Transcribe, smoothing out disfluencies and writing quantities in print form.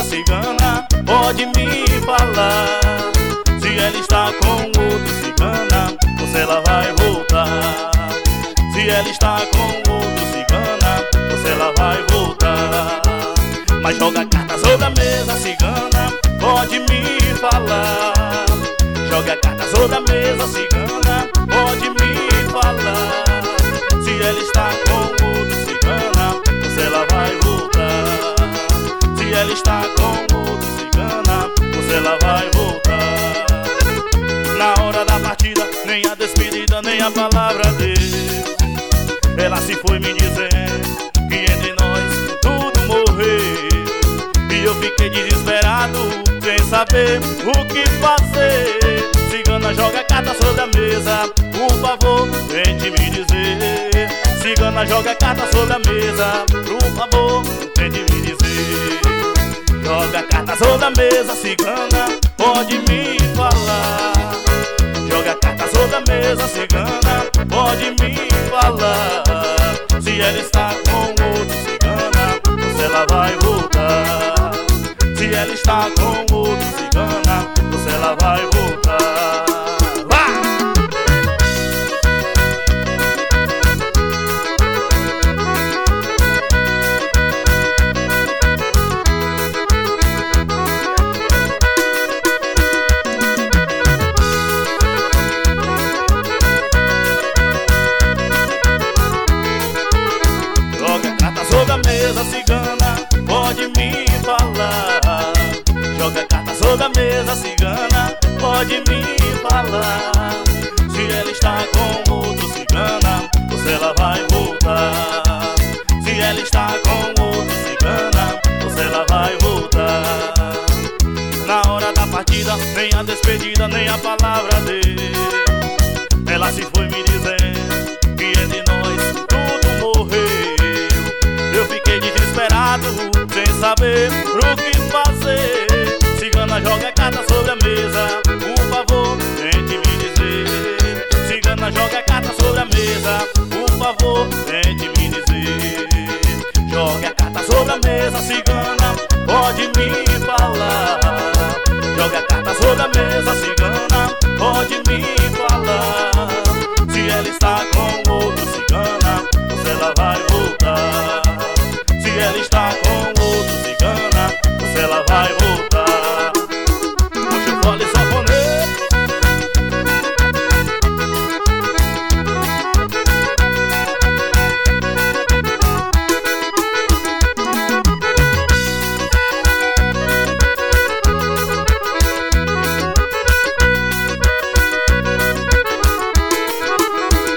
cigana, pode me falar. Se ela está com outro cigana, você ela vai voltar. Se ela está com outro cigana, você ela vai voltar. Mas joga a carta sobre a mesa, cigana, pode me falar. Joga a carta sobre a mesa, cigana, pode me falar. Se ela está com outro cigana, você ela vai voltar. Se ela está com outro cigana, você ela vai voltar. Na hora da partida, nem a despedida, nem a palavra dele. Ela se foi me dizendo que entre nós tudo morreu. E eu fiquei desesperado, sem saber o que fazer. Cigana, joga a carta sobre a mesa, por favor, tente me dizer. Cigana, joga a carta sobre a mesa, por favor, tente me dizer. Joga a carta sobre a mesa, cigana, pode me falar. Joga a carta sobre a mesa, cigana, pode me falar. Se ela está com outro cigana, você ela vai voltar. Se ela está com outro cigana, você ela vai voltar. Joga a mesa, cigana, pode me falar. Joga a carta sobre a mesa, cigana, pode me falar. Se ela está com outro cigana, você ela vai voltar. Se ela está com outro cigana, você ela vai voltar. Na hora da partida, nem a despedida, nem a palavra dele. Ela se foi me dizendo que entre nós tudo morreu. Eu fiquei desesperado, sem saber o que fazer. Cigana, joga a carta sobre a mesa, por favor, tente me dizer. Cigana, joga a carta sobre a mesa, por favor, tente me dizer. Joga a carta sobre a mesa, cigana, pode me falar. Joga a carta sobre a mesa, cigana.